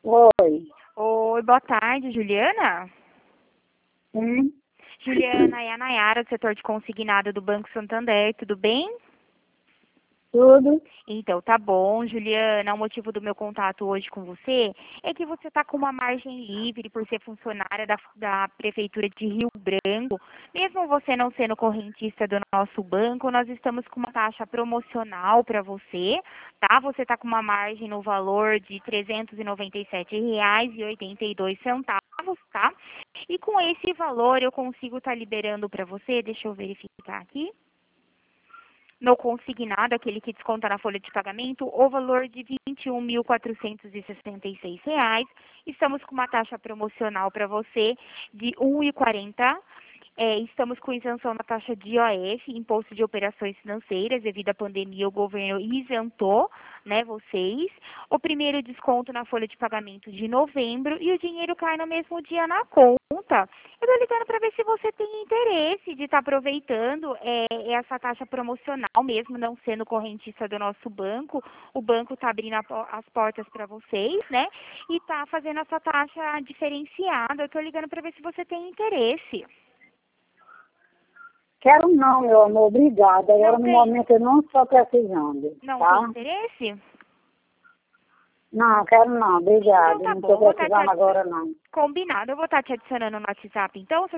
Oi. Oi, boa tarde, Juliana. Hum, Juliana, é a Nayara, do setor de consignado do Banco Santander, tudo bem? tudo? Então, tá bom, Juliana. O motivo do meu contato hoje com você é que você está com uma margem livre por ser funcionária da Prefeitura de Rio Branco. Mesmo você não sendo correntista do nosso banco, nós estamos com uma taxa promocional para você, tá? Você está com uma margem no valor de R$ 397,82, tá? E com esse valor eu consigo estar liberando para você, deixa eu verificar aqui. No consignado, aquele que desconta na folha de pagamento, o valor de R$ 21.466. Estamos com uma taxa promocional para você de R$ 1,40. Estamos com isenção na taxa de IOF, Imposto de Operações Financeiras, devido à pandemia, o governo isentou, né, vocês. O primeiro desconto na folha de pagamento de novembro e o dinheiro cai no mesmo dia na conta. Eu estou ligando para ver se você tem interesse de estar aproveitando essa taxa promocional, mesmo não sendo correntista do nosso banco. O banco está abrindo as portas para vocês, né? E está fazendo essa taxa diferenciada. Eu estou ligando para ver se você tem interesse. Quero não, meu amor, obrigada. Agora, Não no tem, momento, eu não estou precisando, não tem tá? interesse? Não, quero não, Então obrigada. tá Não bom, estou vou estar precisando agora, não. combinado. Eu vou estar te adicionando no WhatsApp, então.